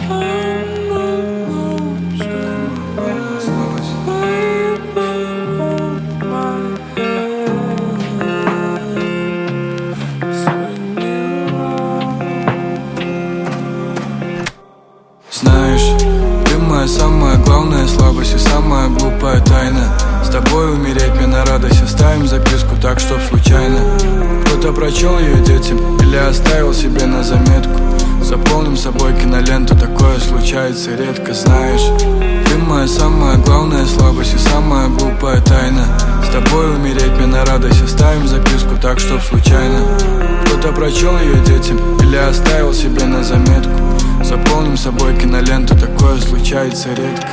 Знаешь, ты моя самая главная слабость и самая глупая тайна. С тобой умереть мне на радость. Оставим записку так, чтоб случайно кто-то прочел ее детям или оставил себе на заметку. Заполним собой киноленту, такое случается редко. Знаешь, ты моя самая главная слабость и самая глупая тайна. С тобой умереть мне на радость. Оставим записку так, чтоб случайно кто-то прочел ее детям или оставил себе на заметку. Заполним собой киноленту, такое случается редко.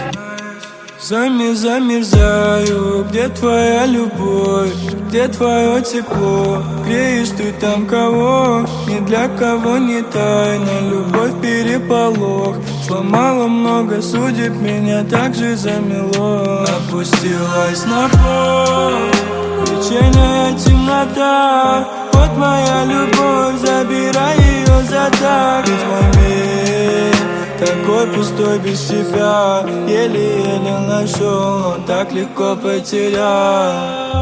Замерзаю, где твоя любовь, где твое тепло? Греешь ты там кого, ни для кого не тайна. Любовь переполох, сломала много судеб, меня так же замело. Опустилась на пол, вечерняя темнота. Вот моя любовь, забирай ее за так. Ведь мой мир такой пустой без тебя, еле-еле нашел, но так легко потерял.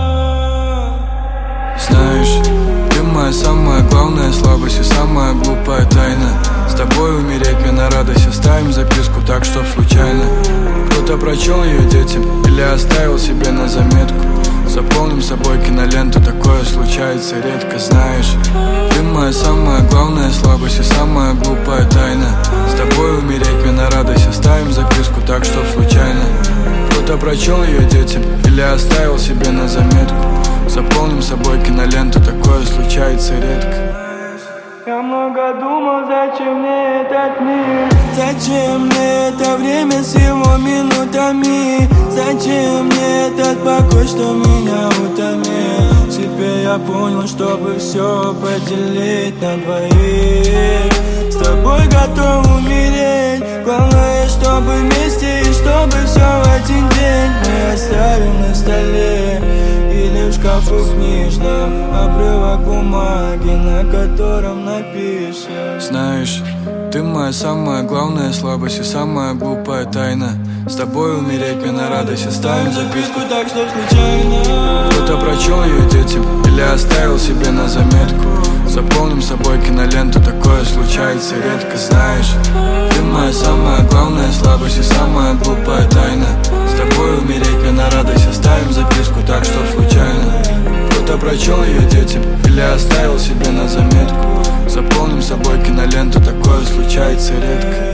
Знаешь, ты моя самая главная слабость и самая глупая тайна. С тобой умереть мне на радость. Оставим записку так, чтоб случайно кто-то прочел ее детям или оставил себе на заметку. Заполним собой киноленту, такое случается редко. Знаешь, ты моя самая главная слабость и самая глупая тайна. С тобой умереть мне на радость. Оставим записку так, чтоб случайно кто-то прочел ее детям или оставил себе на заметку. Заполним собой киноленту, такое случается редко. Я много думал, зачем мне этот мир, зачем мне это время с его минутами, зачем мне этот покой, что меня утомил. Теперь я понял, чтобы все поделить на двоих. С тобой готов умереть, главное, чтобы вместе и чтобы все в один день мы оставим на столе или в шкафу книжном обрывок бумаги, на котором напишем. Знаешь, ты моя самая главная слабость и самая глупая тайна. С тобой умереть мне на радость. Оставим записку так, чтоб случайно кто-то прочел ее детям или оставил себе на заметку. Заполним собой киноленту, такое случается редко. Знаешь, ты моя самая главная слабость и самая глупая тайна. С тобой умереть мне на радость. Оставим записку так, чтоб случайно кто-то прочел ее детям или оставил себе на заметку. Заполним собой киноленту, такое случается редко.